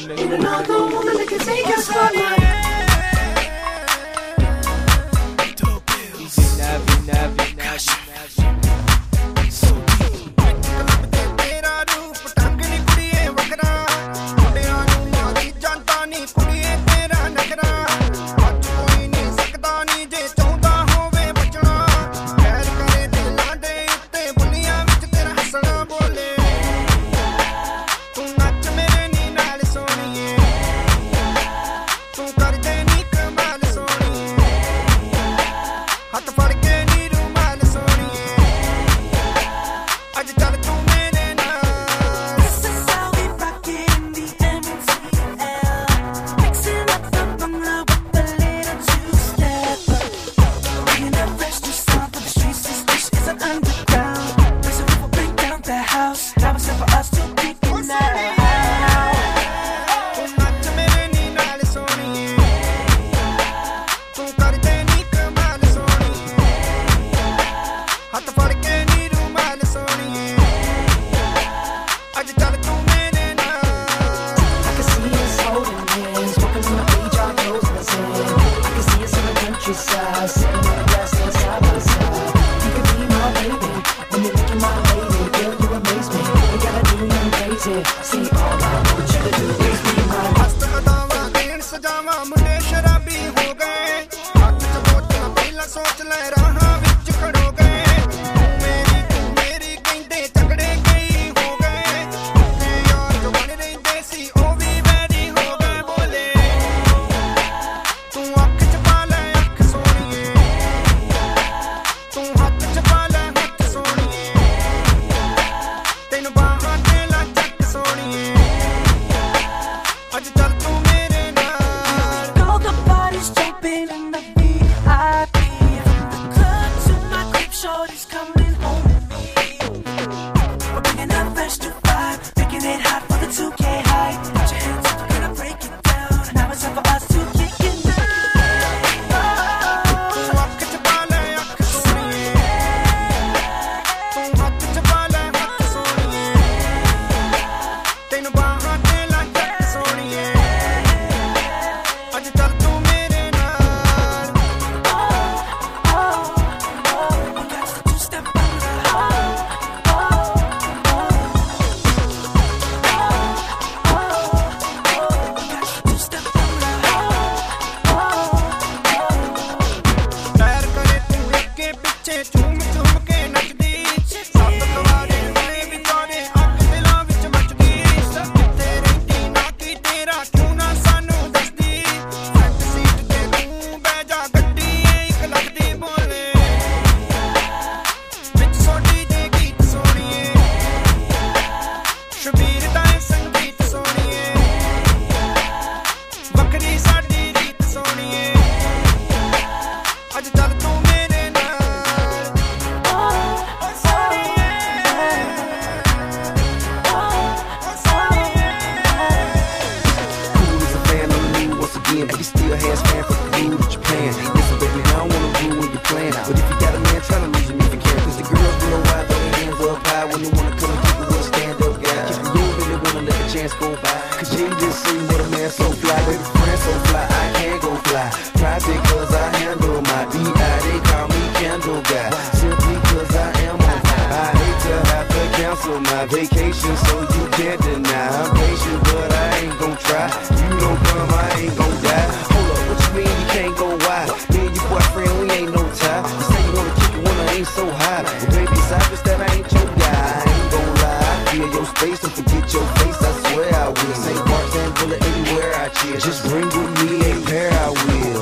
Another woman that can take your spotlight. Sitting on the grass laying side by side. You could be my baby when you're making my lady. Girl, you amaze me. You gotta do nothing crazy. See, all I want you to do is be my मस्त कदावा then सजावा मुंडे शराबी हो गए हाथ च बोतल पहला सोच ले राहां विच खड़ो गए तू मेरी कहंदे तगड़े गई हो गए ते यार जो बन रहिंदे सी ओ भी वैरी हो गए बोले तू अख च पा ले अख सोहणीए तू हत्थ च पा ले हत्थ सोहणीए तैनू बाहां ते ला चक सोहणीए अज चल तू मेरे नाल all the bodies jumping in the VIP. From the club to my crib, shorty's coming home with me. We're bringing that fresh new vibe, making it hot for the 2K hype. Put your hands up, we're gonna break it down. Now it's time for us to kick it down. तू अख च पा ले अख सोहणीए तू हत्थ च पा ले हत्थ सोहणीए तैनू बाहां ते ला चक सोहणीए अज चल तू मेरे नाल We got to two-step पैर करे तू अगे पिछे झूम झूम के नचदी सत्त तवारे गले विचोरे अग दिलां विच मचदी किथे रहिंदी ना की तेरा क्यों ना सानू दसदी फ्रंट सीट ते तू बह जा गड्डी इक लगदी बोले विच सोडी दे गीत सोहणीए शबीर दा संगीत सोहणीए वखरी साडी रीत सोहणीए अज चल तू मेरे नाल ओ सोहणीए ओ सोहणीए Cool as a fan on the moon once again, but he still has fan for the food in Japan. Listen, baby, I don't wanna ruin your plan, but if you got a man, try to lose him if you can. 'Cause the girls real wild, throw their hands up high when they wanna come and keep it with a stand-up guy. If you really wanna let the chance go by, 'cause you ain't just seen what a man so fly, baby, friend so fly, I can't go fly. Private 'cause I handle my B.I. They call me Candle Guy, simply 'cause I am on fire. I hate to have to cancel my vacation, so you can't deny. I'm patient, but I ain't gon' try. You don't come, I ain't gon' die. Hold up, what you mean you can't go wide? Me and your boyfriend, we ain't no tie. You say you wanna kick it when I ain't so high, but baby, it's obvious that I ain't your guy. I ain't gon' lie, I feel your space and forget your face. I swear I will. St. Bart's and Bullet anywhere I chill. Just bring with me a pair, I will.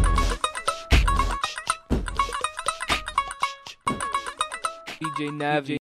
DJ Navi.